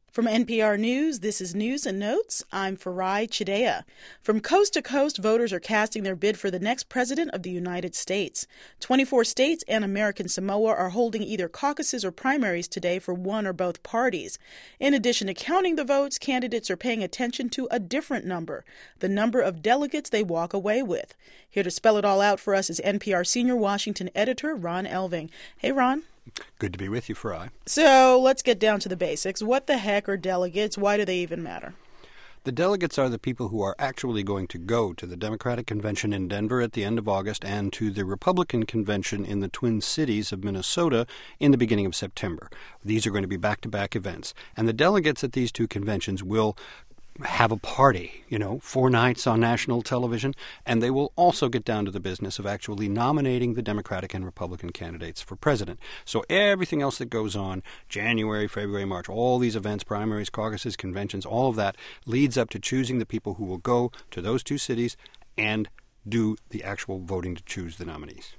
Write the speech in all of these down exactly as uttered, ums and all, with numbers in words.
From N P R News, this is News and Notes. I'm Farai Chidea. From coast to coast, voters are casting their bid for the next president of the United States. twenty-four states and American Samoa are holding either caucuses or primaries today for one or both parties. In addition to counting the votes, candidates are paying attention to a different number, the number of delegates they walk away with. Here to spell it all out for us is N P R senior Washington editor Ron Elving. Hey, Ron. Good to be with you, Farai. So let's get down to the basics. What the heck are delegates? Why do they even matter? The delegates are the people who are actually going to go to the Democratic Convention in Denver at the end of August and to the Republican Convention in the Twin Cities of Minnesota in the beginning of September. These are going to be back-to-back events. And the delegates at these two conventions will have a party, you know, four nights on national television, and they will also get down to the business of actually nominating the Democratic and Republican candidates for president. So everything else that goes on, January, February, March, all these events, primaries, caucuses, conventions, all of that leads up to choosing the people who will go to those two cities and do the actual voting to choose the nominees.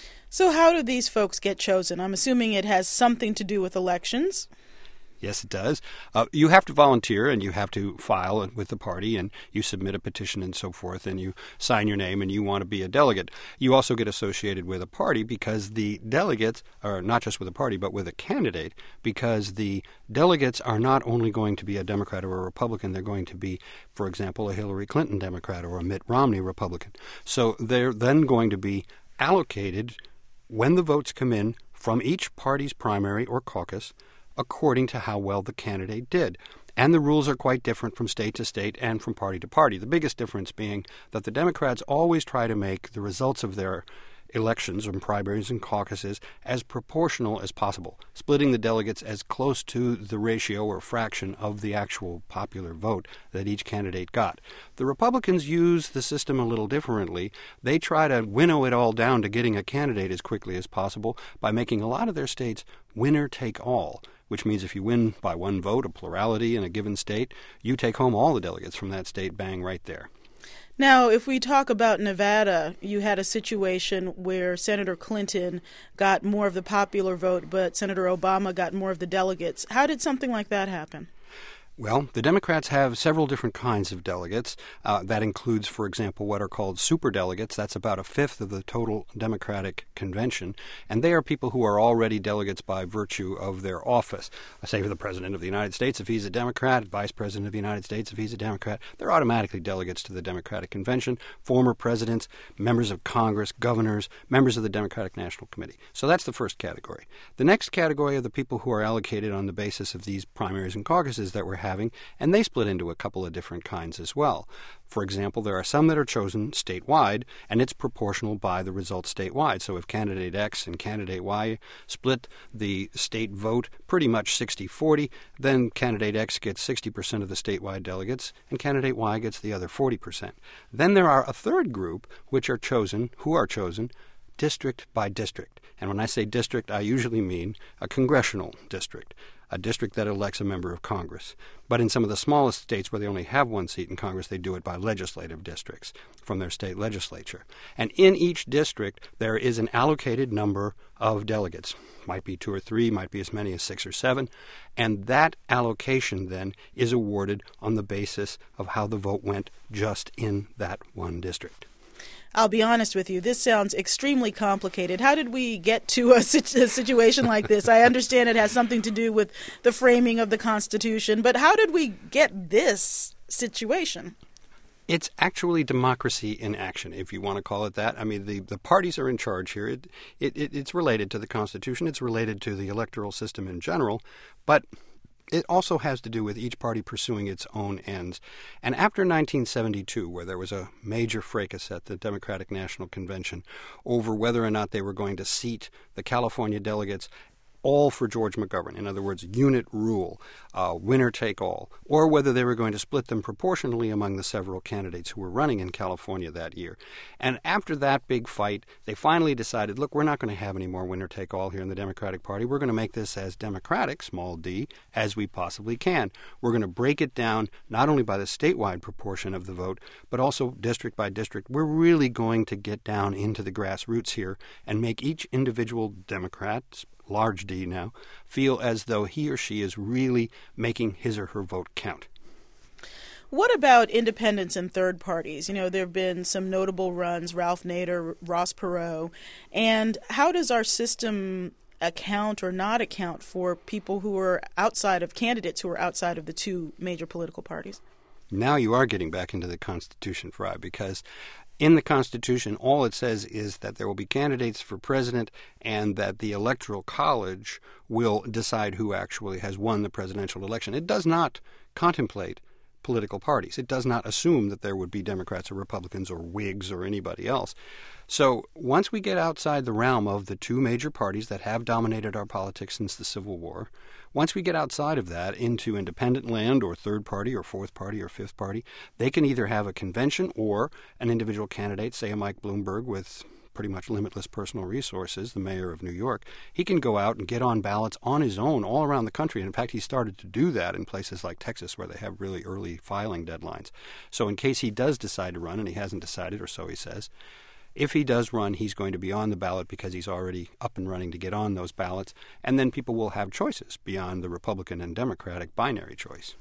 So how do these folks get chosen? I'm assuming it has something to do with elections. Yes, it does. Uh, you have to volunteer, and you have to file with the party, and you submit a petition and so forth, and you sign your name, and you want to be a delegate. You also get associated with a party because the delegates are not just with a party, but with a candidate, because the delegates are not only going to be a Democrat or a Republican, they're going to be, for example, a Hillary Clinton Democrat or a Mitt Romney Republican. So they're then going to be allocated when the votes come in from each party's primary or caucus according to how well the candidate did. And the rules are quite different from state to state and from party to party. The biggest difference being that the Democrats always try to make the results of their elections and primaries and caucuses as proportional as possible, splitting the delegates as close to the ratio or fraction of the actual popular vote that each candidate got. The Republicans use the system a little differently. They try to winnow it all down to getting a candidate as quickly as possible by making a lot of their states winner take all, which means if you win by one vote, a plurality in a given state, you take home all the delegates from that state, bang, right there. Now, if we talk about Nevada, you had a situation where Senator Clinton got more of the popular vote, but Senator Obama got more of the delegates. How did something like that happen? Well, the Democrats have several different kinds of delegates. Uh, that includes, for example, what are called superdelegates. That's about a fifth of the total Democratic convention. And they are people who are already delegates by virtue of their office. I say for the President of the United States, if he's a Democrat, Vice President of the United States, if he's a Democrat, they're automatically delegates to the Democratic Convention, former presidents, members of Congress, governors, members of the Democratic National Committee. So that's the first category. The next category are the people who are allocated on the basis of these primaries and caucuses that we're having. Having, and they split into a couple of different kinds as well. For example, there are some that are chosen statewide, and it's proportional by the results statewide. So if candidate X and candidate Y split the state vote pretty much sixty forty, then candidate X gets sixty percent of the statewide delegates, and candidate Y gets the other forty percent. Then there are a third group which are chosen, who are chosen, district by district. And when I say district, I usually mean a congressional district, a district that elects a member of Congress. But in some of the smallest states where they only have one seat in Congress, they do it by legislative districts from their state legislature. And in each district, there is an allocated number of delegates. Might be two or three, might be as many as six or seven. And that allocation then is awarded on the basis of how the vote went just in that one district. I'll be honest with you, this sounds extremely complicated. How did we get to a, situ- a situation like this? I understand it has something to do with the framing of the Constitution, but how did we get this situation? It's actually democracy in action, if you want to call it that. I mean, the, the parties are in charge here. It, it, it, it's related to the Constitution. It's related to the electoral system in general, but it also has to do with each party pursuing its own ends. And after nineteen seventy-two, where there was a major fracas at the Democratic National Convention over whether or not they were going to seat the California delegates all for George McGovern, in other words, unit rule, uh, winner take all, or whether they were going to split them proportionally among the several candidates who were running in California that year. And after that big fight, they finally decided, look, we're not going to have any more winner take all here in the Democratic Party. We're going to make this as democratic, small d, as we possibly can. We're going to break it down not only by the statewide proportion of the vote, but also district by district. We're really going to get down into the grassroots here and make each individual Democrat, large D now, feel as though he or she is really making his or her vote count. What about independents and third parties? You know, there have been some notable runs, Ralph Nader, Ross Perot. And how does our system account or not account for people who are outside of candidates who are outside of the two major political parties? Now you are getting back into the Constitution, Fry, because in the Constitution, all it says is that there will be candidates for president and that the Electoral College will decide who actually has won the presidential election. It does not contemplate political parties. It does not assume that there would be Democrats or Republicans or Whigs or anybody else. So once we get outside the realm of the two major parties that have dominated our politics since the Civil War, once we get outside of that into independent land or third party or fourth party or fifth party, they can either have a convention or an individual candidate, say a Mike Bloomberg with pretty much limitless personal resources, the mayor of New York. He can go out and get on ballots on his own all around the country. And in fact, he started to do that in places like Texas where they have really early filing deadlines. So in case he does decide to run, and he hasn't decided, or so he says, if he does run, he's going to be on the ballot because he's already up and running to get on those ballots. And then people will have choices beyond the Republican and Democratic binary choice.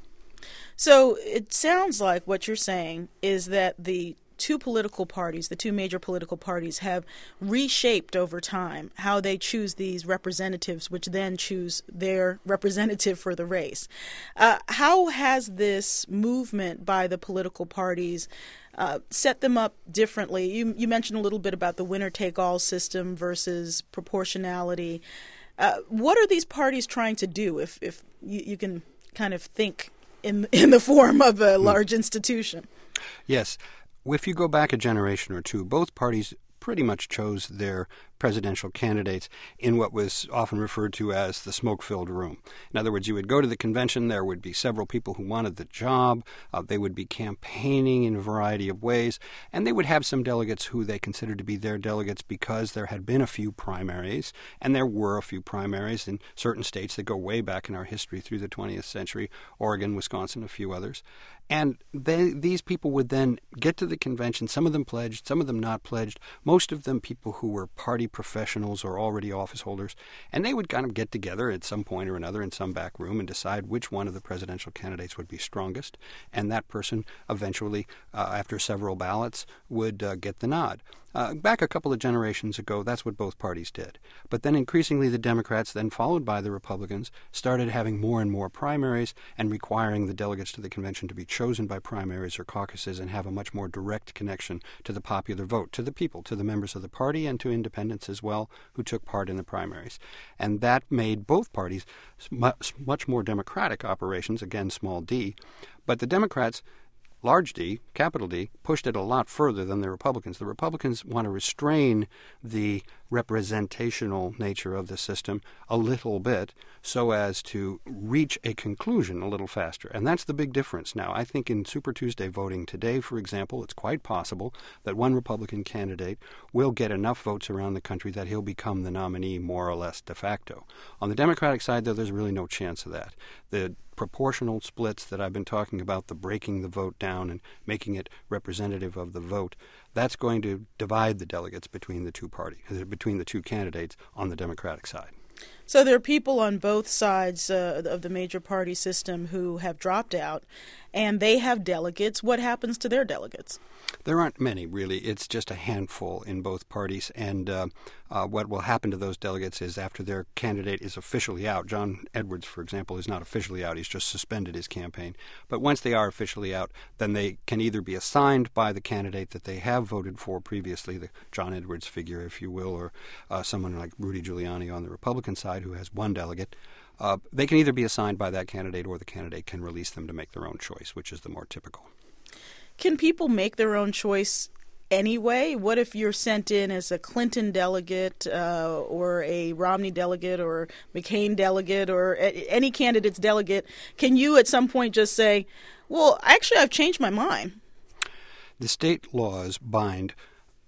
So it sounds like what you're saying is that the two political parties, the two major political parties, have reshaped over time how they choose these representatives, which then choose their representative for the race. Uh, how has this movement by the political parties uh, set them up differently? You, you mentioned a little bit about the winner-take-all system versus proportionality. Uh, what are these parties trying to do, if, if you, you can kind of think in, in the form of a large institution? Yes. If you go back a generation or two, both parties pretty much chose their presidential candidates in what was often referred to as the smoke-filled room. In other words, you would go to the convention, there would be several people who wanted the job, uh, they would be campaigning in a variety of ways, and they would have some delegates who they considered to be their delegates because there had been a few primaries, and there were a few primaries in certain states that go way back in our history through the twentieth century, Oregon, Wisconsin, a few others. And they, these people would then get to the convention, some of them pledged, some of them not pledged, most of them people who were party professionals or already office holders, and they would kind of get together at some point or another in some back room and decide which one of the presidential candidates would be strongest, and that person eventually, uh, after several ballots, would uh, get the nod. Uh, back a couple of generations ago, that's what both parties did. But then increasingly the Democrats, then followed by the Republicans, started having more and more primaries and requiring the delegates to the convention to be chosen by primaries or caucuses and have a much more direct connection to the popular vote, to the people, to the members of the party and to independents as well who took part in the primaries. And that made both parties much, much more democratic operations, again, small d. But the Democrats, large D, capital D, pushed it a lot further than the Republicans. The Republicans want to restrain the representational nature of the system a little bit so as to reach a conclusion a little faster. And that's the big difference now. I think in Super Tuesday voting today, for example, it's quite possible that one Republican candidate will get enough votes around the country that he'll become the nominee more or less de facto. On the Democratic side, though, there's really no chance of that. The proportional splits that I've been talking about, the breaking the vote down and making it representative of the vote, that's going to divide the delegates between the two parties, between the two candidates on the Democratic side. So there are people on both sides uh, of the major party system who have dropped out, and they have delegates. What happens to their delegates? There aren't many, really. It's just a handful in both parties. And uh, uh, what will happen to those delegates is after their candidate is officially out, John Edwards, for example, is not officially out. He's just suspended his campaign. But once they are officially out, then they can either be assigned by the candidate that they have voted for previously, the John Edwards figure, if you will, or uh, someone like Rudy Giuliani on the Republican side who has one delegate. Uh, they can either be assigned by that candidate or the candidate can release them to make their own choice, which is the more typical. Can people make their own choice anyway? What if you're sent in as a Clinton delegate uh, or a Romney delegate or McCain delegate or a- any candidate's delegate? Can you at some point just say, well, actually, I've changed my mind? The state laws bind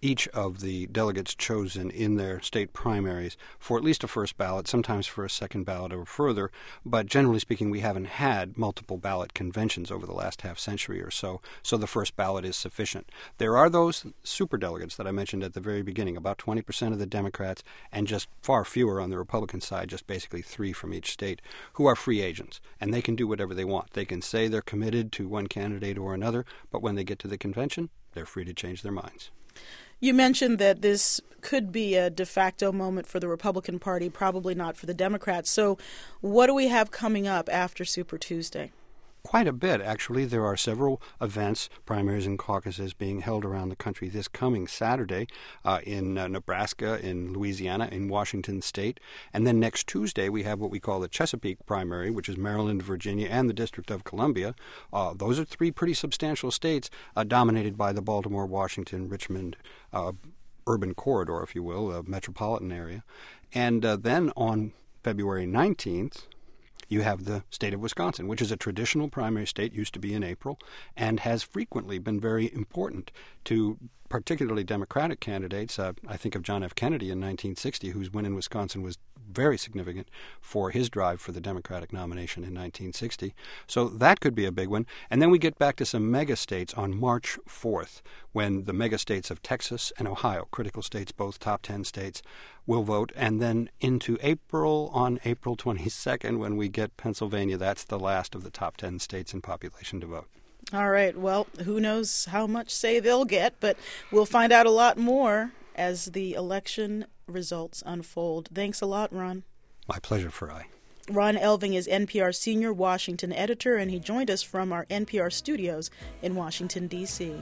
each of the delegates chosen in their state primaries for at least a first ballot, sometimes for a second ballot or further. But generally speaking, we haven't had multiple ballot conventions over the last half century or so, so the first ballot is sufficient. There are those superdelegates that I mentioned at the very beginning, about twenty percent of the Democrats and just far fewer on the Republican side, just basically three from each state, who are free agents, and they can do whatever they want. They can say they're committed to one candidate or another, but when they get to the convention, they're free to change their minds. You mentioned that this could be a de facto moment for the Republican Party, probably not for the Democrats. So what do we have coming up after Super Tuesday? Quite a bit, actually. There are several events, primaries and caucuses, being held around the country this coming Saturday uh, in uh, Nebraska, in Louisiana, in Washington State. And then next Tuesday, we have what we call the Chesapeake primary, which is Maryland, Virginia, and the District of Columbia. Uh, those are three pretty substantial states uh, dominated by the Baltimore, Washington, Richmond uh, urban corridor, if you will, a metropolitan area. And uh, then on February nineteenth, you have the state of Wisconsin, which is a traditional primary state, used to be in April, and has frequently been very important to particularly Democratic candidates. Uh, I think of John F. Kennedy in nineteen sixty, whose win in Wisconsin was very significant for his drive for the Democratic nomination in nineteen sixty. So that could be a big one. And then we get back to some mega states on March fourth, when the mega states of Texas and Ohio, critical states, both top ten states, will vote. And then into April, on April twenty-second, when we get Pennsylvania, that's the last of the top ten states in population to vote. All right. Well, who knows how much say they'll get, but we'll find out a lot more as the election results unfold. Thanks a lot, Ron. My pleasure, Farai. Ron Elving is N P R senior Washington editor, and he joined us from our N P R studios in Washington, D C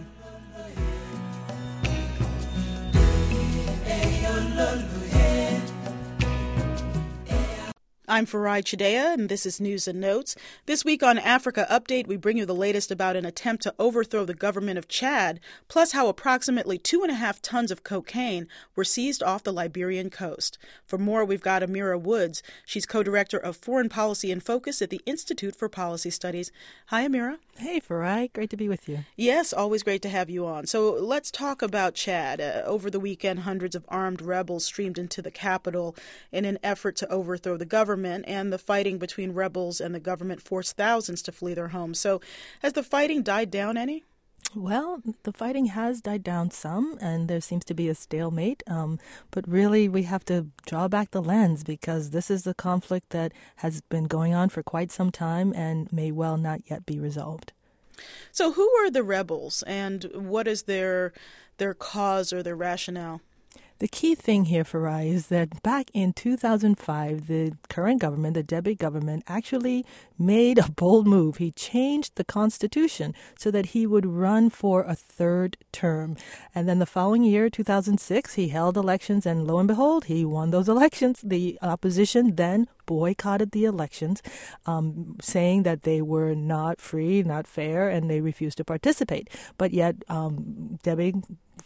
I'm Farai Chideya, and this is News and Notes. This week on Africa Update, we bring you the latest about an attempt to overthrow the government of Chad, plus how approximately two and a half tons of cocaine were seized off the Liberian coast. For more, we've got Amira Woods. She's co-director of Foreign Policy in Focus at the Institute for Policy Studies. Hi, Amira. Hey, Farai. Great to be with you. Yes, always great to have you on. So let's talk about Chad. Uh, over the weekend, hundreds of armed rebels streamed into the capital in an effort to overthrow the government. And the fighting between rebels and the government forced thousands to flee their homes. So has the fighting died down any? Well, the fighting has died down some, and there seems to be a stalemate. Um, but really, we have to draw back the lens because this is a conflict that has been going on for quite some time and may well not yet be resolved. So who are the rebels, and what is their their cause or their rationale? The key thing here, Farai, is that back in two thousand five, the current government, the Deby government, actually made a bold move. He changed the Constitution so that he would run for a third term. And then the following year, two thousand six, he held elections, and lo and behold, he won those elections. The opposition then boycotted the elections, um, saying that they were not free, not fair, and they refused to participate. But yet, um, Deby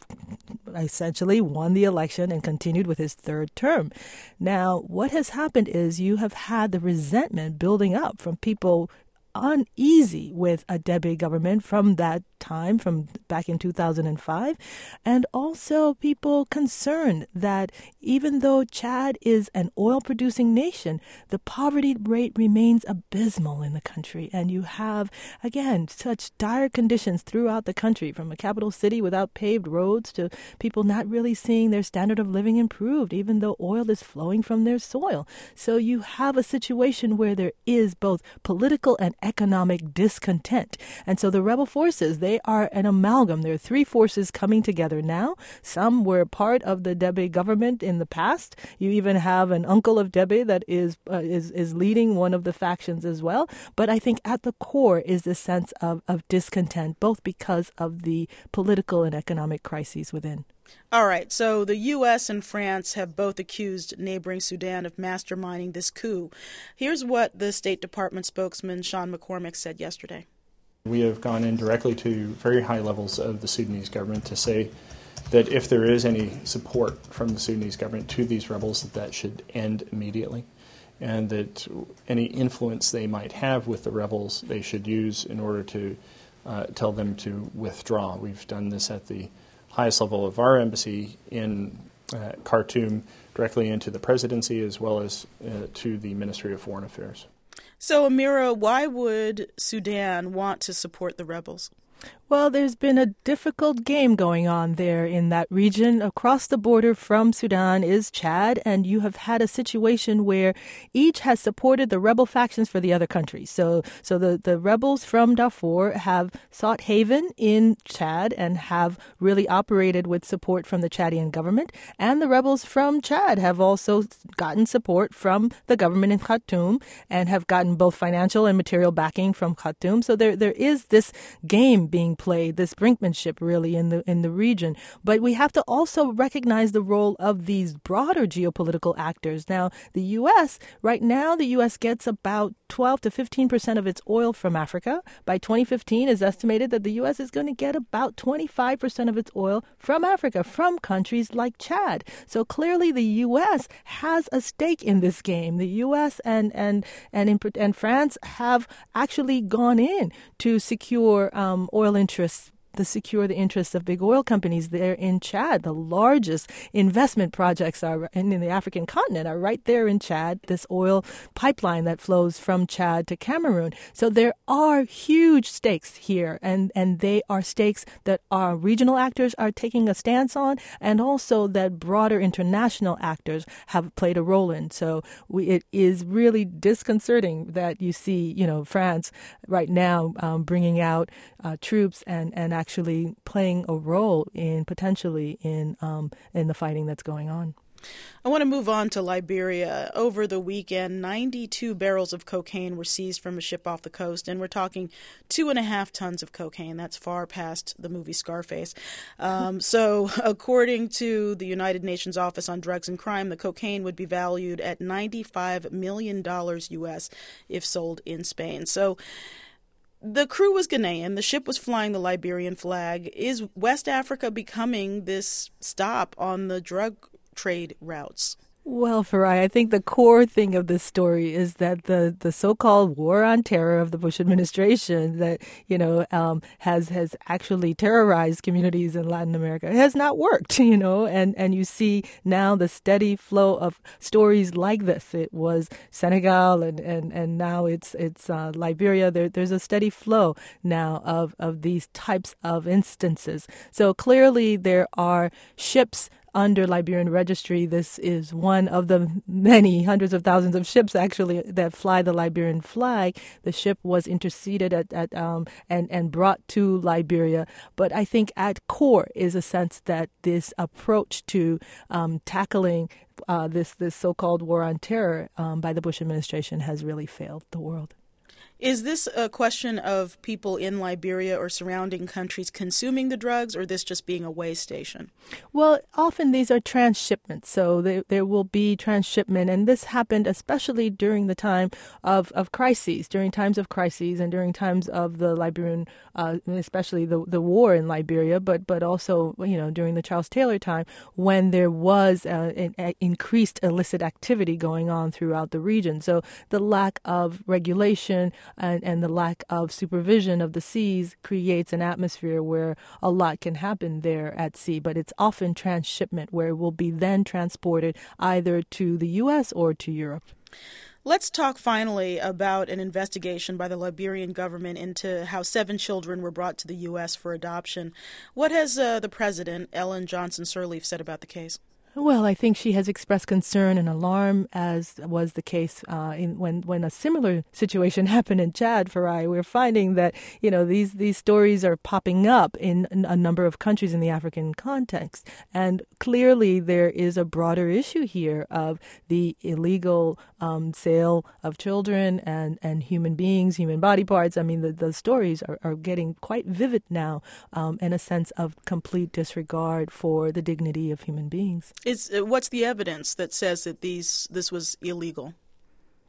essentially won the election and continued with his third term. Now, what has happened is you have had the resentment building up from people uneasy with a Deby government from that time, from back in two thousand five, and also people concerned that even though Chad is an oil-producing nation, the poverty rate remains abysmal in the country, and you have, again, such dire conditions throughout the country, from a capital city without paved roads to people not really seeing their standard of living improved, even though oil is flowing from their soil. So you have a situation where there is both political and economic discontent. And so the rebel forces, they are an amalgam. There are three forces coming together now. Some were part of the Deby government in the past. You even have an uncle of Deby that is uh, is is leading one of the factions as well. But I think at the core is this sense of, of discontent, both because of the political and economic crises within. All right, so the U S and France have both accused neighboring Sudan of masterminding this coup. Here's what the State Department spokesman Sean McCormick said yesterday. We have gone in directly to very high levels of the Sudanese government to say that if there is any support from the Sudanese government to these rebels, that that should end immediately, and that any influence they might have with the rebels they should use in order to uh, tell them to withdraw. We've done this at the highest level of our embassy in uh, Khartoum directly into the presidency as well as uh, to the Ministry of Foreign Affairs. So, Amira, why would Sudan want to support the rebels? Well, there's been a difficult game going on there in that region. Across the border from Sudan is Chad, and you have had a situation where each has supported the rebel factions for the other countries. So so the, the rebels from Darfur have sought haven in Chad and have really operated with support from the Chadian government. And the rebels from Chad have also gotten support from the government in Khartoum and have gotten both financial and material backing from Khartoum. So there there is this game being played, this brinkmanship really in the in the region. But we have to also recognize the role of these broader geopolitical actors. Now, the U S, right now, the U S gets about twelve to fifteen percent of its oil from Africa. By twenty fifteen, it's estimated that the U S is going to get about twenty-five percent of its oil from Africa, from countries like Chad. So clearly the U S has a stake in this game. The U S and and and, in, and France have actually gone in to secure um, oil interests to secure the interests of big oil companies there in Chad. The largest investment projects are in, in the African continent are right there in Chad, this oil pipeline that flows from Chad to Cameroon. So there are huge stakes here, and, and they are stakes that our regional actors are taking a stance on, and also that broader international actors have played a role in. So we, it is really disconcerting that you see, you know, France right now um, bringing out uh, troops and, and actually playing a role in potentially in um, in the fighting that's going on. I want to move on to Liberia. Over the weekend, ninety-two barrels of cocaine were seized from a ship off the coast, and we're talking two and a half tons of cocaine. That's far past the movie Scarface. Um, so, according to the United Nations Office on Drugs and Crime, the cocaine would be valued at ninety-five million dollars U S if sold in Spain. So, the crew was Ghanaian. The ship was flying the Liberian flag. Is West Africa becoming this stop on the drug trade routes? Well, Farai, I think the core thing of this story is that the, the so-called war on terror of the Bush administration that, you know, um, has has actually terrorized communities in Latin America has not worked, you know, and, and you see now the steady flow of stories like this. It was Senegal and, and, and now it's it's uh, Liberia. There, there's a steady flow now of, of these types of instances. So clearly there are ships under Liberian registry. This is one of the many hundreds of thousands of ships actually that fly the Liberian flag. The ship was interceded at, at um, and, and brought to Liberia. But I think at core is a sense that this approach to um, tackling uh, this, this so-called war on terror um, by the Bush administration has really failed the world. Is this a question of people in Liberia or surrounding countries consuming the drugs, or this just being a way station? Well, often these are transshipments, so there, there will be transshipment, and this happened especially during the time of, of crises, during times of crises and during times of the Liberian, uh, especially the the war in Liberia, but but also, you know, during the Charles Taylor time when there was uh, an, an increased illicit activity going on throughout the region. So the lack of regulation And, and the lack of supervision of the seas creates an atmosphere where a lot can happen there at sea. But it's often transshipment where it will be then transported either to the U S or to Europe. Let's talk finally about an investigation by the Liberian government into how seven children were brought to the U S for adoption. What has uh, the president, Ellen Johnson Sirleaf, said about the case? Well, I think she has expressed concern and alarm, as was the case uh, in when when a similar situation happened in Chad. Farai, we're finding that, you know, these these stories are popping up in a number of countries in the African context, and clearly there is a broader issue here of the illegal um, sale of children and, and human beings, human body parts. I mean, the, the stories are, are getting quite vivid now, um, in a sense of complete disregard for the dignity of human beings. Is uh, what's the evidence that says that these this was illegal?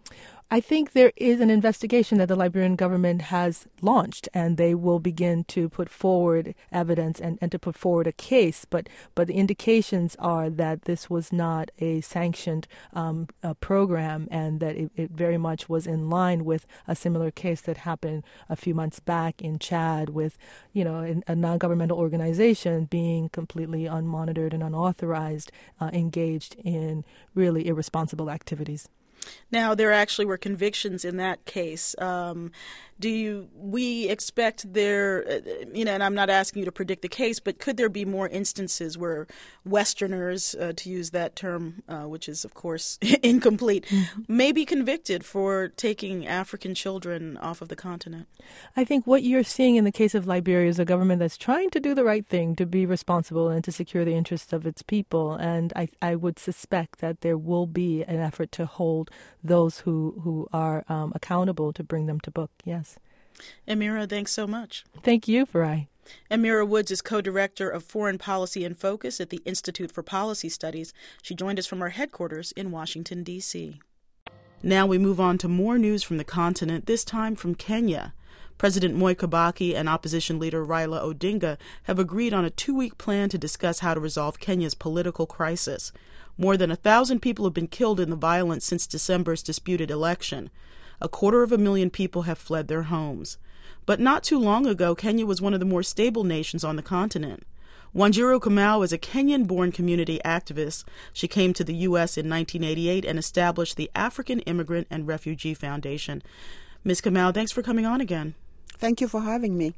I think there is an investigation that the Liberian government has launched, and they will begin to put forward evidence and, and to put forward a case. But but the indications are that this was not a sanctioned um, a program, and that it, it very much was in line with a similar case that happened a few months back in Chad with, you know, a, a non-governmental organization being completely unmonitored and unauthorized, uh, engaged in really irresponsible activities. Now, there actually were convictions in that case. Um, do you, we expect there, you know, and I'm not asking you to predict the case, but could there be more instances where Westerners, uh, to use that term, uh, which is, of course, incomplete, mm-hmm. may be convicted for taking African children off of the continent? I think what you're seeing in the case of Liberia is a government that's trying to do the right thing, to be responsible and to secure the interests of its people. And I, I would suspect that there will be an effort to hold those who, who are um, accountable to bring them to book, yes. Amira, thanks so much. Thank you, Farai. Amira Woods is co-director of Foreign Policy in Focus at the Institute for Policy Studies. She joined us from our headquarters in Washington, D C Now we move on to more news from the continent, this time from Kenya. President Mwai Kibaki and opposition leader Raila Odinga have agreed on a two-week plan to discuss how to resolve Kenya's political crisis. More than a thousand people have been killed in the violence since December's disputed election. A quarter of a million people have fled their homes. But not too long ago, Kenya was one of the more stable nations on the continent. Wanjiru Kamau is a Kenyan-born community activist. She came to the U S in nineteen eighty-eight and established the African Immigrant and Refugee Foundation. Miz Kamau, thanks for coming on again. Thank you for having me.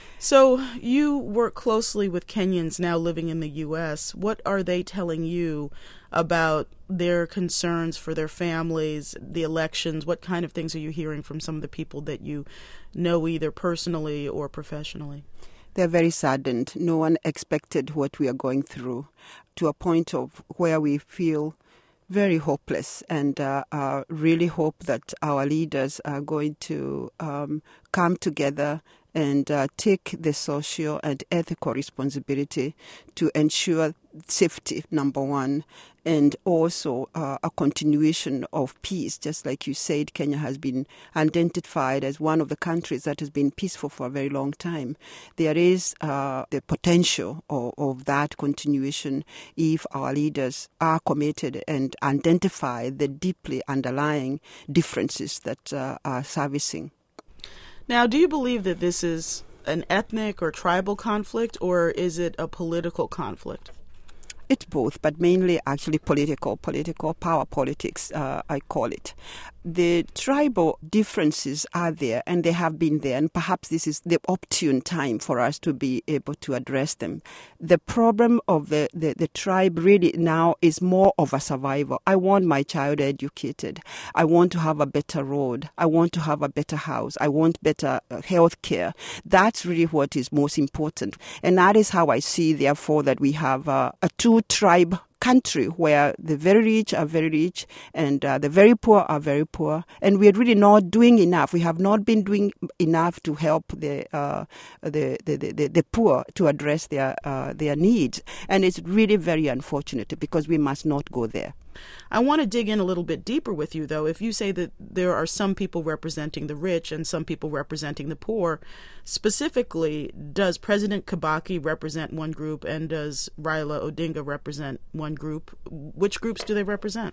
So you work closely with Kenyans now living in the U S. What are they telling you about their concerns for their families, the elections? What kind of things are you hearing from some of the people that you know either personally or professionally? They're very saddened. No one expected what we are going through, to a point of where we feel very hopeless, and uh, uh, really hope that our leaders are going to um, come together and uh, take the social and ethical responsibility to ensure safety, number one, and also uh, a continuation of peace. Just like you said, Kenya has been identified as one of the countries that has been peaceful for a very long time. There is uh, the potential of, of that continuation if our leaders are committed and identify the deeply underlying differences that uh, are servicing. Now, do you believe that this is an ethnic or tribal conflict, or is it a political conflict? It's both, but mainly actually political, political power politics, uh, I call it. The tribal differences are there, and they have been there, and perhaps this is the opportune time for us to be able to address them. The problem of the, the, the tribe really now is more of a survival. I want my child educated. I want to have a better road. I want to have a better house. I want better uh, health care. That's really what is most important. And that is how I see, therefore, that we have uh, a two-tribe country where the very rich are very rich and uh, the very poor are very poor, and we're really not doing enough. We have not been doing enough to help the uh, the, the, the the poor to address their uh, their needs, and it's really very unfortunate because we must not go there. I want to dig in a little bit deeper with you, though. If you say that there are some people representing the rich and some people representing the poor, specifically, does President Kibaki represent one group and does Raila Odinga represent one group? Which groups do they represent?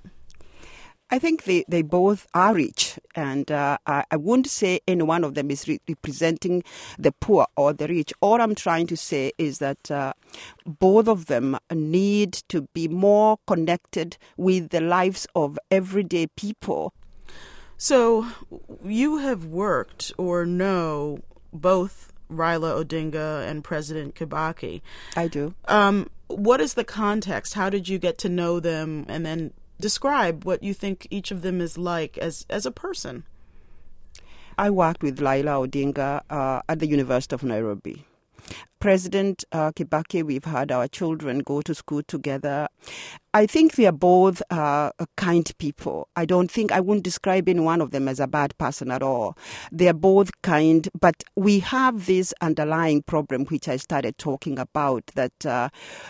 I think they, they both are rich, and uh, I, I wouldn't say any one of them is re- representing the poor or the rich. All I'm trying to say is that uh, both of them need to be more connected with the lives of everyday people. So you have worked or know both Raila Odinga and President Kibaki. I do. Um, what is the context? How did you get to know them, and then describe what you think each of them is like as, as a person? I worked with Raila Odinga uh, at the University of Nairobi. President uh, Kibaki, we've had our children go to school together. I think they are both uh, kind people. I don't think, I wouldn't describe any one of them as a bad person at all. They are both kind, but we have this underlying problem, which I started talking about, that uh,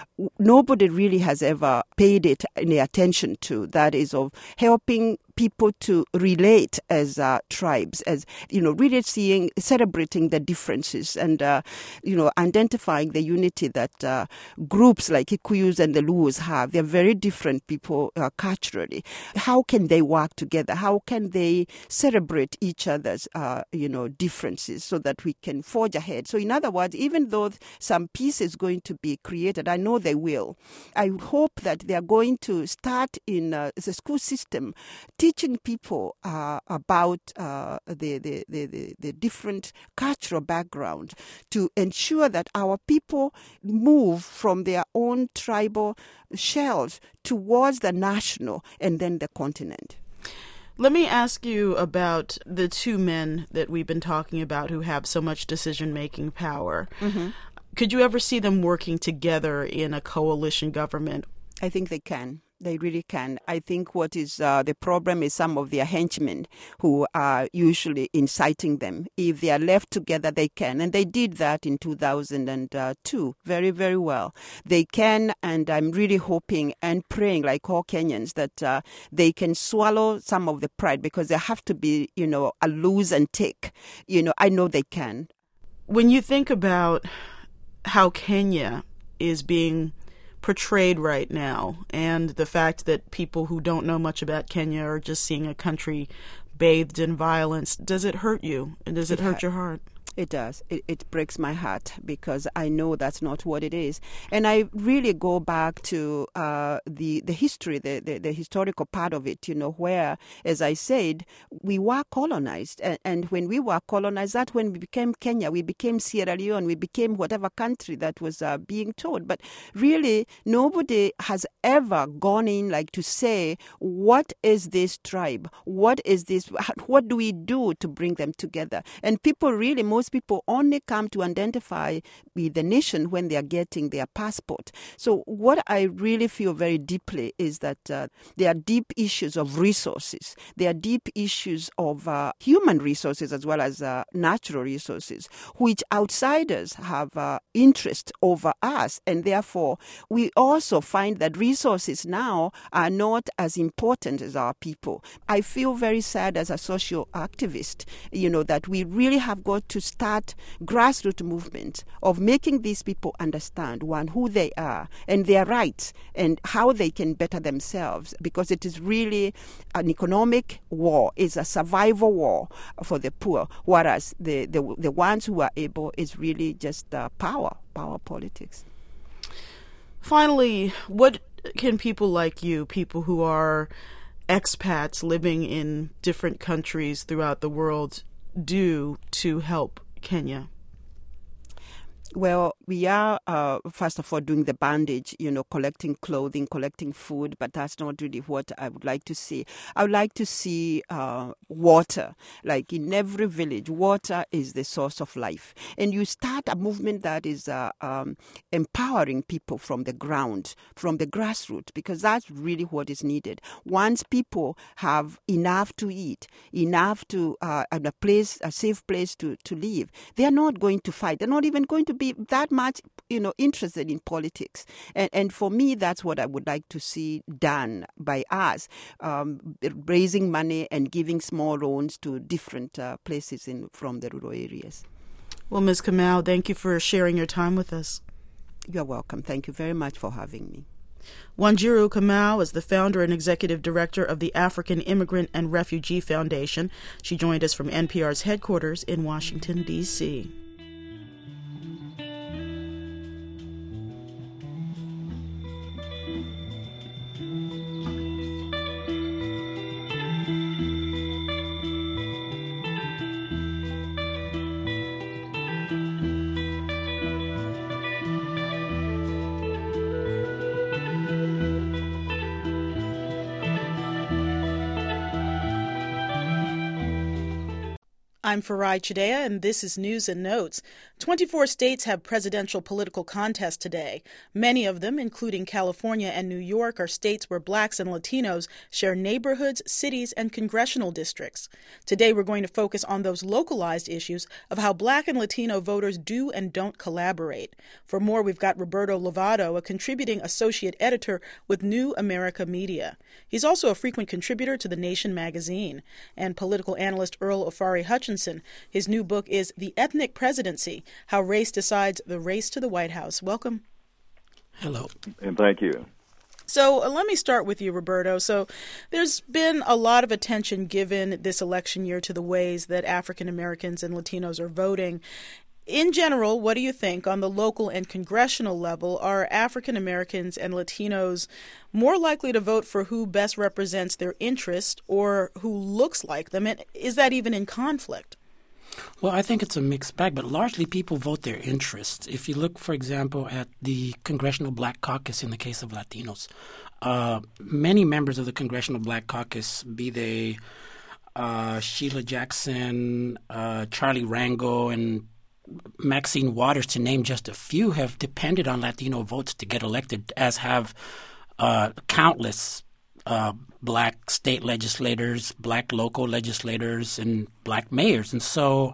nobody really has ever paid it any attention to, that is of helping people to relate as uh, tribes, as, you know, really seeing, celebrating the differences and, uh, you know, identifying the unity that uh, groups like Kikuyus and the Luos have. They're very different people uh, culturally. How can they work together? How can they celebrate each other's, uh, you know, differences so that we can forge ahead? So in other words, even though some peace is going to be created, I know they will, I hope that they are going to start in uh, the school system teaching people uh, about uh, the, the, the, the different cultural background to ensure that our people move from their own tribal shells towards the national and then the continent. Let me ask you about the two men that we've been talking about who have so much decision-making power. Mm-hmm. Could you ever see them working together in a coalition government? I think they can. They really can. I think what is uh, the problem is some of their henchmen who are usually inciting them. If they are left together, they can. And they did that in two thousand two very, very well. They can, and I'm really hoping and praying, like all Kenyans, that uh, they can swallow some of the pride, because there have to be, you know, a lose and take. You know, I know they can. When you think about how Kenya is being portrayed right now, and the fact that people who don't know much about Kenya are just seeing a country bathed in violence, does it hurt you? Does it, it hurt ha- your heart? It does. It, it breaks my heart, because I know that's not what it is. And I really go back to uh, the the history, the, the, the historical part of it, you know, where, as I said, we were colonized. And, and when we were colonized, that's when we became Kenya. We became Sierra Leone. We became whatever country that was uh, being told. But really, nobody has ever gone in like to say, what is this tribe? What is this? What do we do to bring them together? And people really, most people only come to identify with the nation when they are getting their passport. So what I really feel very deeply is that uh, there are deep issues of resources. There are deep issues of uh, human resources as well as uh, natural resources, which outsiders have uh, interest over us. And therefore, we also find that resources now are not as important as our people. I feel very sad as a social activist, you know, that we really have got to start grassroots movement of making these people understand, one, who they are and their rights and how they can better themselves, because it is really an economic war, it's a survival war for the poor, whereas the, the, the ones who are able is really just uh, power, power politics. Finally, what can people like you, people who are expats living in different countries throughout the world, do to help Kenya? Well, we are, uh, first of all, doing the bandage, you know, collecting clothing, collecting food, but that's not really what I would like to see. I would like to see uh, water. Like in every village, water is the source of life. And you start a movement that is uh, um, empowering people from the ground, from the grassroots, because that's really what is needed. Once people have enough to eat, enough to, uh, and a place, a safe place to, to live, they are not going to fight. They're not even going to be that much, you know, interested in politics. And, and for me, that's what I would like to see done by us, um, raising money and giving small loans to different uh, places in from the rural areas. Well, Miz Kamau, thank you for sharing your time with us. You're welcome. Thank you very much for having me. Wanjiru Kamau is the founder and executive director of the African Immigrant and Refugee Foundation. She joined us from N P R's headquarters in Washington, D C I'm Farai Chideya, and this is News and Notes. twenty-four states have presidential political contests today. Many of them, including California and New York, are states where blacks and Latinos share neighborhoods, cities, and congressional districts. Today, we're going to focus on those localized issues of how black and Latino voters do and don't collaborate. For more, we've got Roberto Lovato, a contributing associate editor with New America Media. He's also a frequent contributor to The Nation magazine. And political analyst Earl Ofari Hutchinson. His new book is The Ethnic Presidency, How Race Decides the Race to the White House. Welcome. Hello. And thank you. So uh, let me start with you, Roberto. So there's been a lot of attention given this election year to the ways that African Americans and Latinos are voting. In general, what do you think on the local and congressional level? Are African Americans and Latinos more likely to vote for who best represents their interest or who looks like them? And is that even in conflict? Well, I think it's a mixed bag, but largely people vote their interests. If you look, for example, at the Congressional Black Caucus in the case of Latinos, uh, many members of the Congressional Black Caucus, be they uh, Sheila Jackson, uh, Charlie Rango, and Maxine Waters, to name just a few, have depended on Latino votes to get elected, as have uh, countless uh, black state legislators, black local legislators, and black mayors. And so,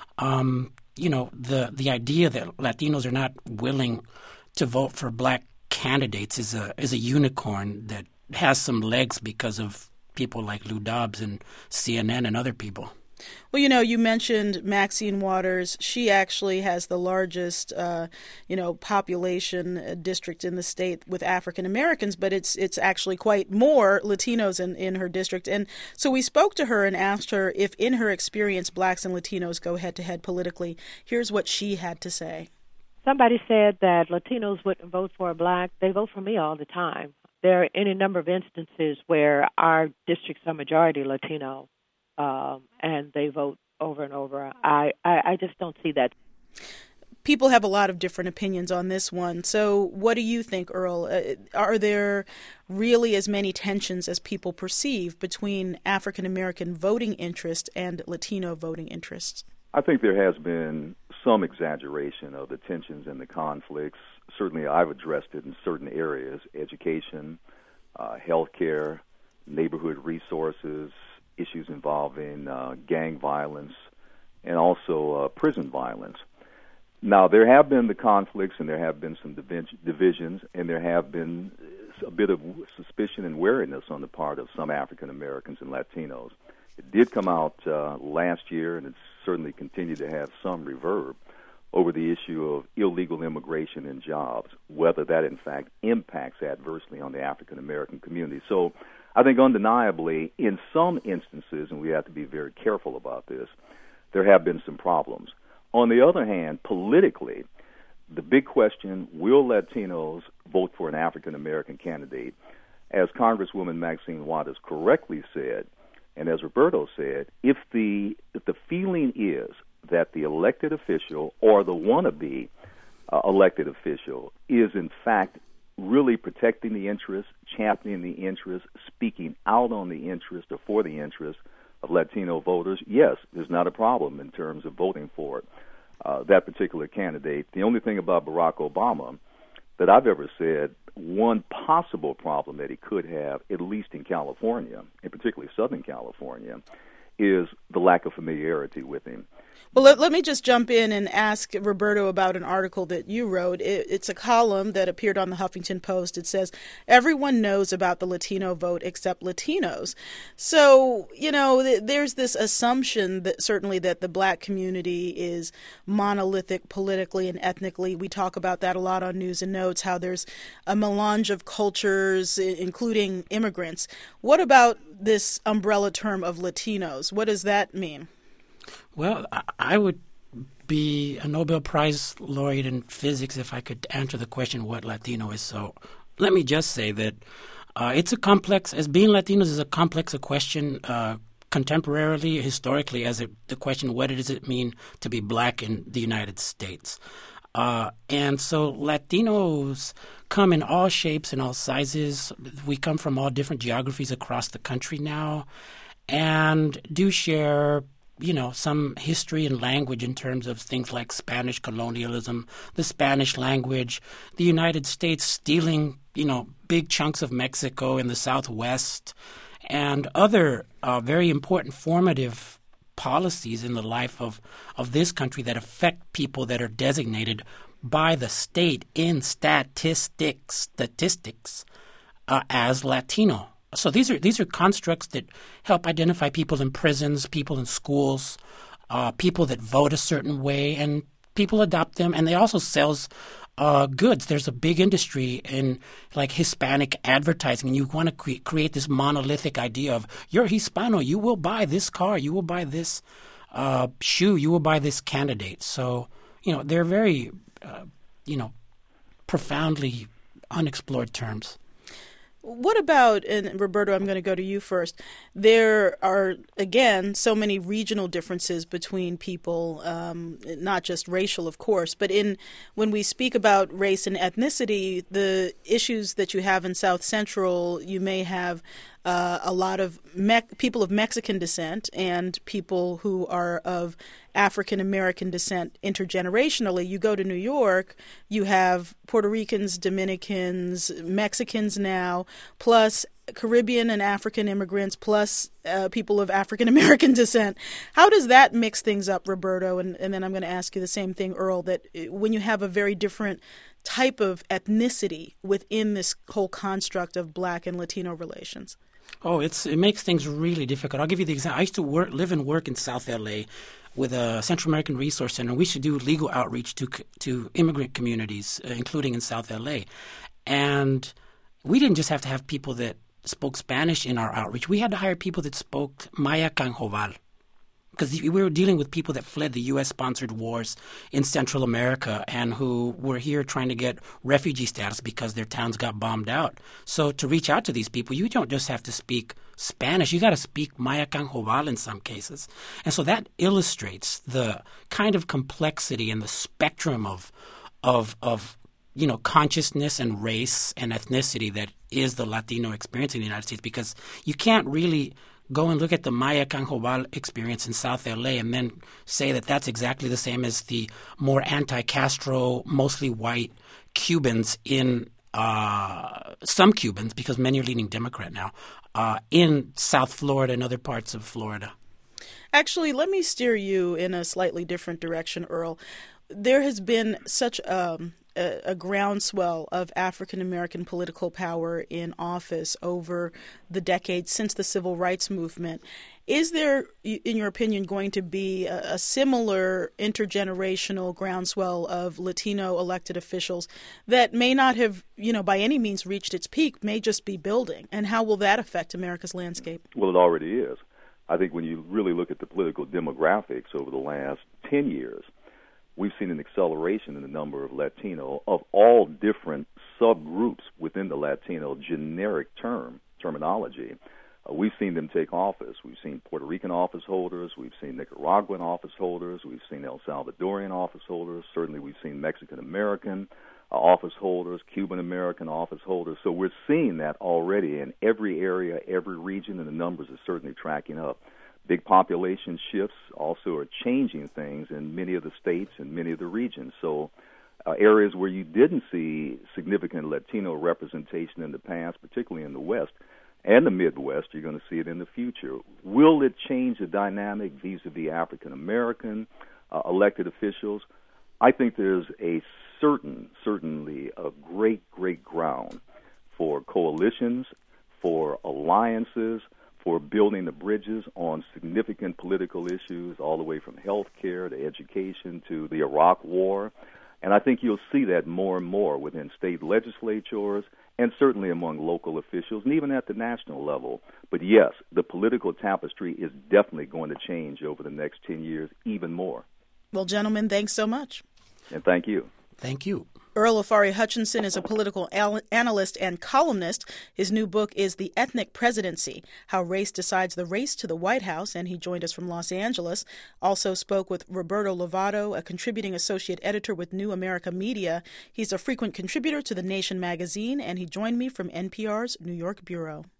um, you know, the the idea that Latinos are not willing to vote for black candidates is a is a unicorn that has some legs because of people like Lou Dobbs and C N N and other people. Well, you know, you mentioned Maxine Waters. She actually has the largest, uh, you know, population district in the state with African Americans, but it's it's actually quite more Latinos in, in her district. And so we spoke to her and asked her if, in her experience, blacks and Latinos go head-to-head politically. Here's what she had to say. Somebody said that Latinos wouldn't vote for a black. They vote for me all the time. There are any number of instances where our districts are majority Latino. Um, and they vote over and over. I, I, I just don't see that. People have a lot of different opinions on this one. So what do you think, Earl? Uh, are there really as many tensions as people perceive between African-American voting interest and Latino voting interests? I think there has been some exaggeration of the tensions and the conflicts. Certainly I've addressed it in certain areas: education, uh, healthcare, neighborhood resources, issues involving uh, gang violence, and also uh, prison violence. Now, there have been the conflicts, and there have been some div- divisions, and there have been a bit of suspicion and wariness on the part of some African Americans and Latinos. It did come out uh, last year, and it's certainly continued to have some reverb over the issue of illegal immigration and jobs, whether that in fact impacts adversely on the African American community. So I think undeniably, in some instances, and we have to be very careful about this, there have been some problems. On the other hand, politically, the big question, will Latinos vote for an African-American candidate? As Congresswoman Maxine Waters correctly said, and as Roberto said, if the if the feeling is that the elected official or the wannabe uh, elected official is in fact really protecting the interests, championing the interests, speaking out on the interest or for the interest of Latino voters, yes, there's not a problem in terms of voting for it, uh, that particular candidate. The only thing about Barack Obama that I've ever said, one possible problem that he could have, at least in California, and particularly Southern California, is the lack of familiarity with him. Well, let, let me just jump in and ask Roberto about an article that you wrote. It, it's a column that appeared on the Huffington Post. It says, everyone knows about the Latino vote except Latinos. So, you know, th- there's this assumption that certainly that the black community is monolithic politically and ethnically. We talk about that a lot on News and Notes, how there's a melange of cultures, including immigrants. What about this umbrella term of Latinos? What does that mean? Well, I would be a Nobel Prize laureate in physics if I could answer the question what Latino is. So let me just say that uh, it's a complex, as being Latinos is a complex a question uh, contemporarily, historically, as a, the question, what does it mean to be black in the United States? Uh, and so Latinos come in all shapes and all sizes. We come from all different geographies across the country now and do share you know, some history and language in terms of things like Spanish colonialism, the Spanish language, the United States stealing, you know, big chunks of Mexico in the Southwest, and other uh, very important formative policies in the life of, of this country that affect people that are designated by the state in statistics statistics uh, as Latino. So these are these are constructs that help identify people in prisons, people in schools, uh, people that vote a certain way, and people adopt them. And they also sells uh, goods. There's a big industry in like Hispanic advertising, and you want to cre- create this monolithic idea of you're Hispano, you will buy this car, you will buy this uh, shoe, you will buy this candidate. So you know they're very uh, you know profoundly unexplored terms. What about, and Roberto, I'm going to go to you first. There are, again, so many regional differences between people, um, not just racial, of course, but in when we speak about race and ethnicity, the issues that you have in South Central, you may have uh, a lot of Me- people of Mexican descent and people who are of African American descent intergenerationally. You go to New York, you have Puerto Ricans, Dominicans, Mexicans now, plus Caribbean and African immigrants, plus uh, people of African American descent. How does that mix things up, Roberto? And, and then I'm going to ask you the same thing, Earl, that when you have a very different type of ethnicity within this whole construct of Black and Latino relations. Oh, it's it makes things really difficult. I'll give you the example. I used to work, live and work in South L A with a Central American Resource Center. We should do legal outreach to to immigrant communities, uh, including in South L A. And we didn't just have to have people that spoke Spanish in our outreach. We had to hire people that spoke Maya Canjoval, because we were dealing with people that fled the U S-sponsored wars in Central America and who were here trying to get refugee status because their towns got bombed out. So to reach out to these people, you don't just have to speak Spanish. You got to speak Maya Canjoval in some cases. And so that illustrates the kind of complexity and the spectrum of of of you know consciousness and race and ethnicity that is the Latino experience in the United States, because you can't really go and look at the Maya Canjoval experience in South L A and then say that that's exactly the same as the more anti-Castro, mostly white Cubans in uh, some Cubans, because many are leaning Democrat now, uh, in South Florida and other parts of Florida. Actually, let me steer you in a slightly different direction, Earl. There has been such um, a, a groundswell of African American political power in office over the decades since the Civil Rights Movement. Is there, in your opinion, going to be a, a similar intergenerational groundswell of Latino elected officials that may not have, you know, by any means reached its peak, may just be building? And how will that affect America's landscape? Well, it already is. I think when you really look at the political demographics over the last ten years, we've seen an acceleration in the number of Latino of all different subgroups within the Latino generic term terminology. Uh, we've seen them take office. We've seen Puerto Rican office holders. We've seen Nicaraguan office holders. We've seen El Salvadorian office holders. Certainly we've seen Mexican American uh, office holders, Cuban American office holders. So we're seeing that already in every area, every region, and the numbers are certainly tracking up. Big population shifts also are changing things in many of the states and many of the regions. So uh, areas where you didn't see significant Latino representation in the past, particularly in the West and the Midwest, you're going to see it in the future. Will it change the dynamic vis-a-vis African American uh, elected officials? I think there's a certain, certainly a great, great ground for coalitions, for alliances, for building the bridges on significant political issues, all the way from health care to education to the Iraq War. And I think you'll see that more and more within state legislatures and certainly among local officials and even at the national level. But yes, the political tapestry is definitely going to change over the next ten years, even more. Well, gentlemen, thanks so much. And thank you. Thank you. Earl Afari Hutchinson is a political al- analyst and columnist. His new book is The Ethnic Presidency, How Race Decides the Race to the White House, and he joined us from Los Angeles. Also spoke with Roberto Lovato, a contributing associate editor with New America Media. He's a frequent contributor to The Nation magazine, and he joined me from N P R's New York bureau.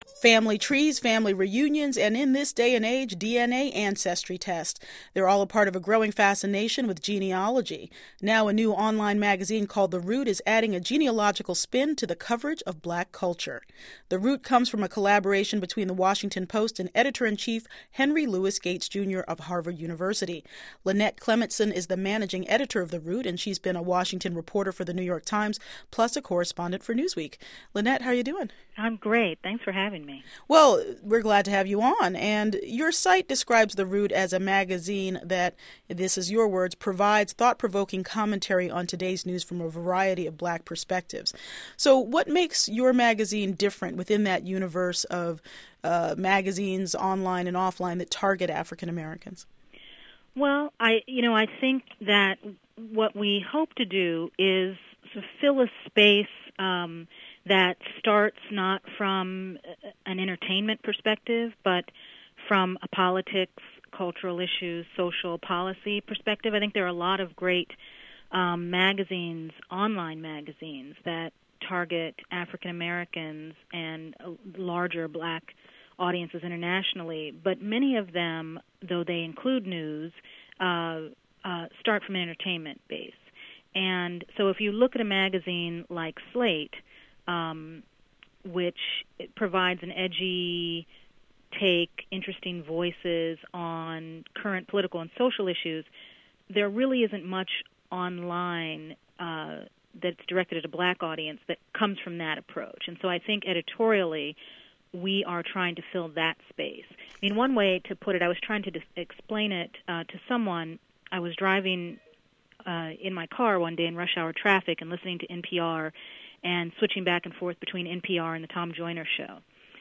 Family trees, family reunions, and in this day and age, D N A ancestry tests. They're all a part of a growing fascination with genealogy. Now a new online magazine called The Root is adding a genealogical spin to the coverage of Black culture. The Root comes from a collaboration between the Washington Post and editor-in-chief Henry Louis Gates Junior of Harvard University. Lynette Clementson is the managing editor of The Root, and she's been a Washington reporter for the New York Times, plus a correspondent for Newsweek. Lynette, how are you doing? I'm great. Thanks for having me. Well, we're glad to have you on. And your site describes The Root as a magazine that, this is your words, provides thought-provoking commentary on today's news from a variety of Black perspectives. So what makes your magazine different within that universe of uh, magazines online and offline that target African Americans? Well, I, you know, I think that what we hope to do is sort of fill a space um, that starts not from an entertainment perspective, but from a politics, cultural issues, social policy perspective. I think there are a lot of great um, magazines, online magazines, that target African Americans and larger Black audiences internationally, but many of them, though they include news, uh, uh, start from an entertainment base. And so if you look at a magazine like Slate, Um, which provides an edgy take, interesting voices on current political and social issues, there really isn't much online uh, that's directed at a Black audience that comes from that approach. And so I think editorially, we are trying to fill that space. I mean, one way to put it, I was trying to dis- explain it uh, to someone. I was driving uh, in my car one day in rush hour traffic and listening to N P R and switching back and forth between N P R and the Tom Joyner Show.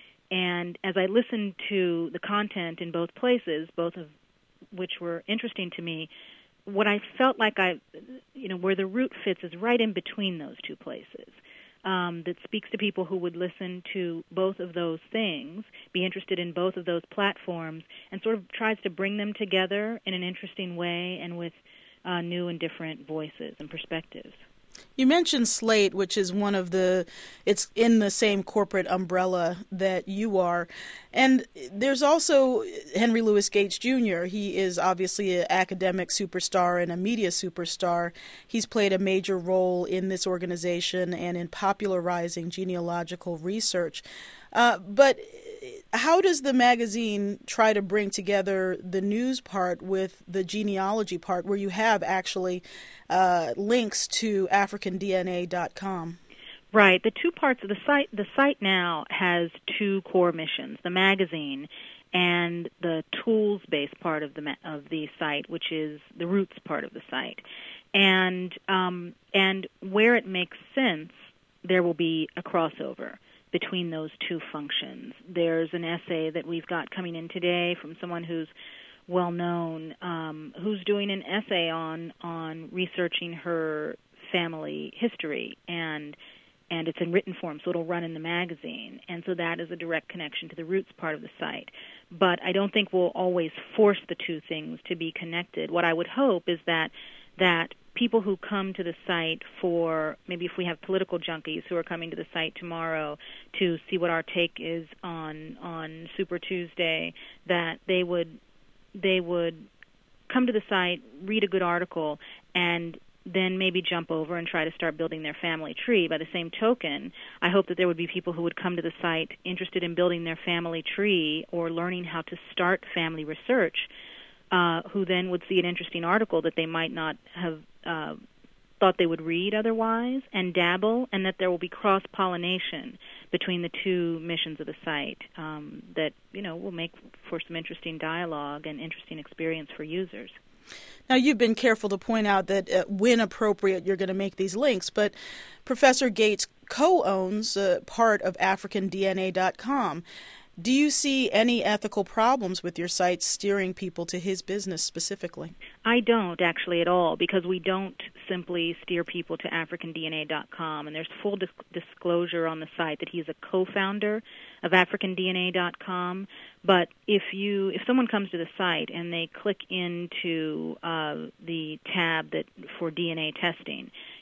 And as I listened to the content in both places, both of which were interesting to me, what I felt like I, you know, where The Root fits is right in between those two places. Um, that speaks to people who would listen to both of those things, be interested in both of those platforms, and sort of tries to bring them together in an interesting way and with uh, new and different voices and perspectives. You mentioned Slate, which is one of the, it's in the same corporate umbrella that you are. And there's also Henry Louis Gates Junior He is obviously an academic superstar and a media superstar. He's played a major role in this organization and in popularizing genealogical research. Uh, but how does the magazine try to bring together the news part with the genealogy part, where you have actually uh, links to African D N A dot com? Right. The two parts of the site, the site now has two core missions, the magazine and the tools-based part of the ma- of the site, which is the Roots part of the site. And um, and where it makes sense, there will be a crossover between those two functions. There's an essay that we've got coming in today from someone who's well known, um, who's doing an essay on on researching her family history, and and it's in written form, so it'll run in the magazine. And so that is a direct connection to the Roots part of the site. But I don't think we'll always force the two things to be connected. What I would hope is that that people who come to the site for, maybe if we have political junkies who are coming to the site tomorrow to see what our take is on on Super Tuesday, that they would they would come to the site, read a good article, and then maybe jump over and try to start building their family tree. By the same token, I hope that there would be people who would come to the site interested in building their family tree or learning how to start family research, uh, who then would see an interesting article that they might not have uh, thought they would read otherwise and dabble, and that there will be cross-pollination between the two missions of the site um, that, you know, will make for some interesting dialogue and interesting experience for users. Now, you've been careful to point out that uh, when appropriate, you're going to make these links, but Professor Gates co-owns uh, part of African D N A dot com. Do you see any ethical problems with your site steering people to his business specifically? I don't, actually, at all, because we don't simply steer people to African D N A dot com, and there's full dis- disclosure on the site that he's a co-founder of African D N A dot com. But if you, if someone comes to the site and they click into uh, the tab that for D N A testing,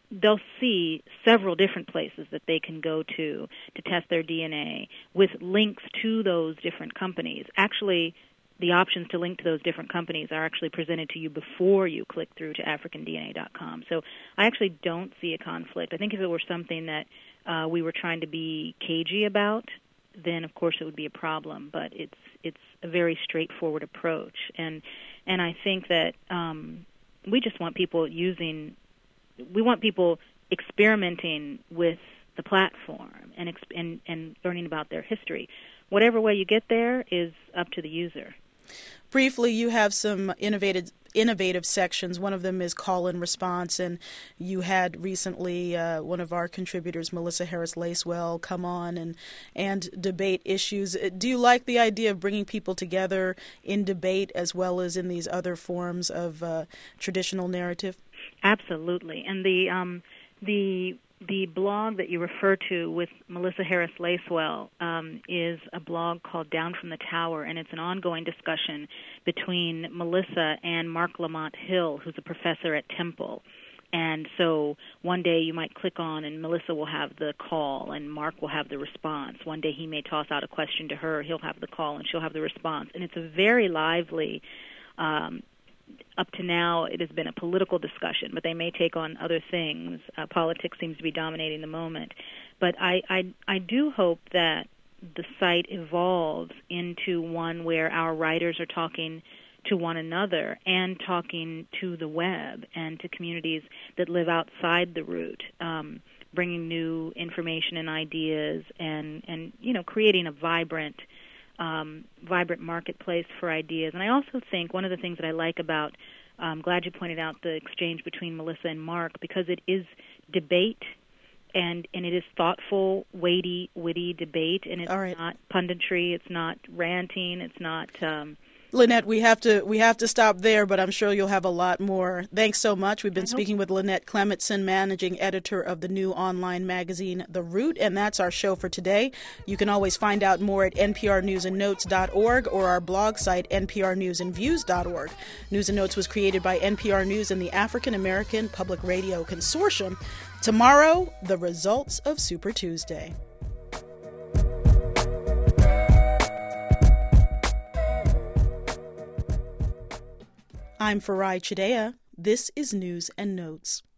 they'll see several different places that they can go to to test their D N A with links to those different companies. Actually, the options to link to those different companies are actually presented to you before you click through to African D N A dot com. So I actually don't see a conflict. I think if it were something that uh, we were trying to be cagey about, then of course it would be a problem. But it's it's a very straightforward approach, and and I think that um, we just want people using, we want people experimenting with the platform and exp- and and learning about their history. Whatever way you get there is up to the user. Briefly, you have some innovative innovative sections. One of them is call and response, and you had recently uh, one of our contributors, Melissa Harris Lacewell, come on and and debate issues. Do you like the idea of bringing people together in debate as well as in these other forms of uh, traditional narrative? Absolutely, and the um, the The blog that you refer to with Melissa Harris Lacewell um, is a blog called Down from the Tower, and it's an ongoing discussion between Melissa and Mark Lamont Hill, who's a professor at Temple. And so one day you might click on and Melissa will have the call and Mark will have the response. One day he may toss out a question to her, he'll have the call and she'll have the response. And it's a very lively um Up to now, it has been a political discussion, but they may take on other things. Uh, politics seems to be dominating the moment. But I, I, I do hope that the site evolves into one where our writers are talking to one another and talking to the web and to communities that live outside the root, um, bringing new information and ideas and, and, you know, creating a vibrant Um, vibrant marketplace for ideas. And I also think one of the things that I like about, I'm um, glad you pointed out the exchange between Melissa and Mark, because it is debate and, and it is thoughtful, weighty, witty debate, and it's right. not punditry, it's not ranting, it's not... Um, Lynette, we have to we have to stop there, but I'm sure you'll have a lot more. Thanks so much. We've been speaking with Lynette Clemetson, managing editor of the new online magazine, The Root, and that's our show for today. You can always find out more at N P R news and notes dot org or our blog site, N P R news and views dot org. News and Notes was created by N P R News and the African American Public Radio Consortium. Tomorrow, the results of Super Tuesday. I'm Farai Chideya. This is News and Notes.